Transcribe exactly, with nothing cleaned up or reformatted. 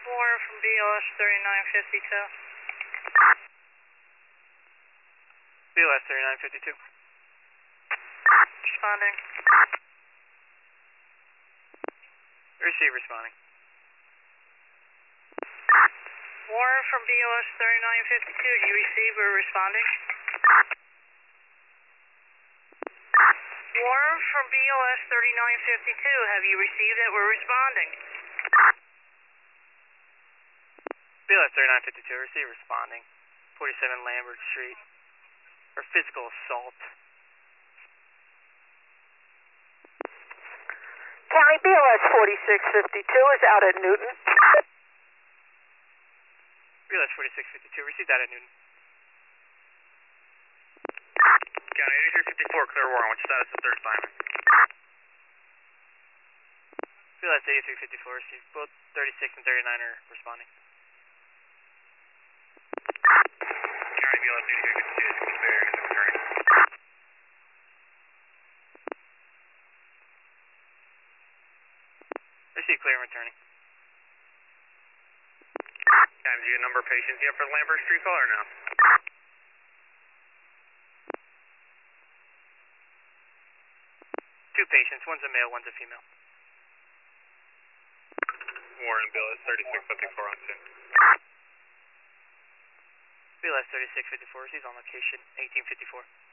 Warren from B O S thirty-nine fifty-two. B O S thirty-nine fifty-two. Responding. Receive responding. Warren from B O S thirty-nine fifty-two, do you receive or responding? Warren from B O S thirty-nine fifty-two, have you received it? We're responding. B O S thirty-nine fifty-two, receive responding. forty-seven Lambert Street. For physical assault. County B O S forty-six fifty-two is out at Newton. B O S forty-six fifty-two, received that at Newton. County eighty-three fifty-four, clear Warren, what's your status of third assignment? B O S eighty-three fifty-four, received both thirty-six and thirty-nine are responding. County B O S eighty-three fifty-two is clear and returning. Receive clear and returning. County, do you have a number of patients yet for the Lambert Street call or no? Two patients, one's a male, one's a female. Warren, B O S thirty-six fifty-four on scene. B O S thirty-six fifty-four, he's on location, eighteen fifty-four.